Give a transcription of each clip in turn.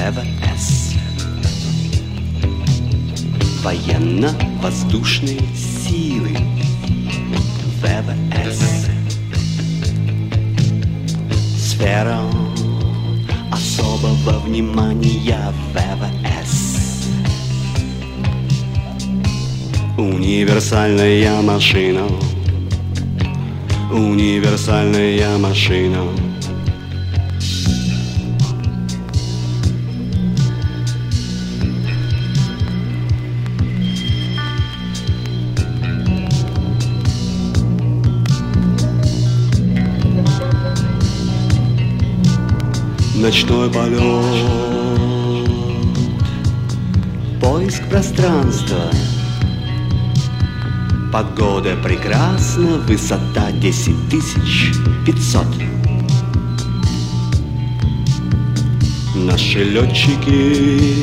ВВС. Военно-воздушные силы. ВВС. Сфера особого внимания. ВВС. Универсальная машина. Универсальная машина. Ночной полет, поиск пространства. Погода прекрасна, высота 10500. Наши летчики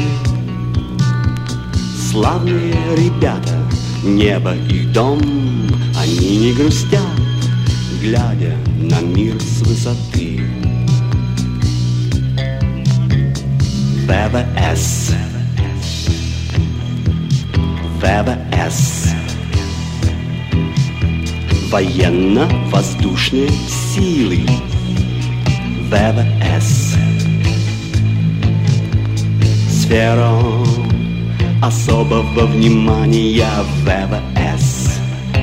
славные ребята, небо их дом, они не грустят, глядя на мир с высоты. ВВС. ВВС. Военно-воздушные силы. ВВС. Сфера особого внимания. ВВС.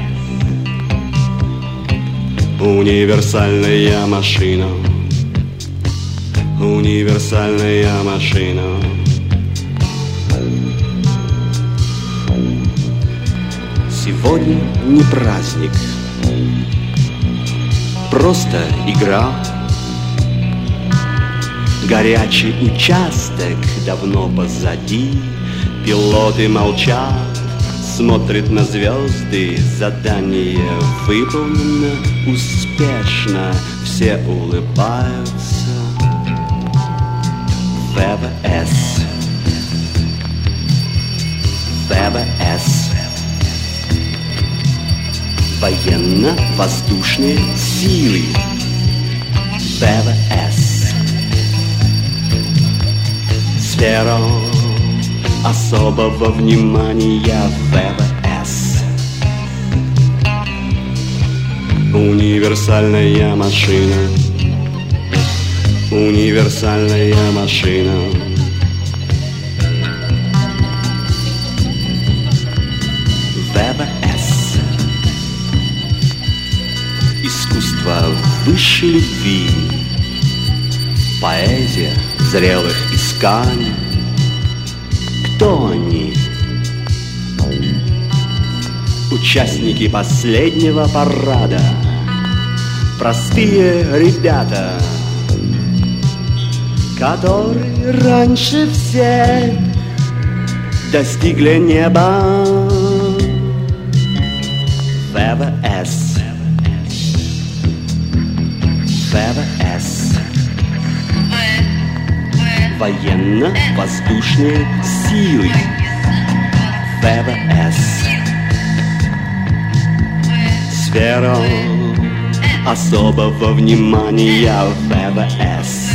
Универсальная машина. Универсальная машина. Сегодня не праздник, просто игра. Горячий участок давно позади. Пилоты молчат, смотрят на звезды. Задание выполнено успешно, все улыбаются. ВВС. ВВС. Военно-воздушные силы. ВВС. Сфера особого внимания. ВВС. Универсальная машина. Универсальная машина. ВВС. Искусство высшей любви. Поэзия зрелых исканий. Кто они? Участники последнего парада. Простые ребята, которые раньше всех достигли неба. ВВС. ВВС. Военно-воздушные силы. ВВС. Сфера особого внимания. ВВС.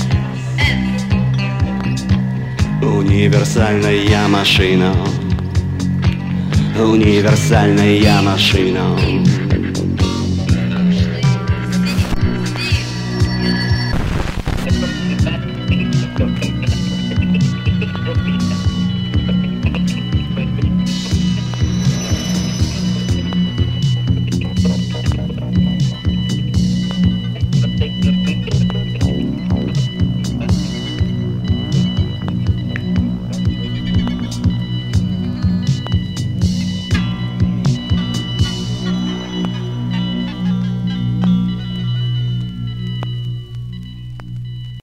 Универсальная машина. Универсальная машина.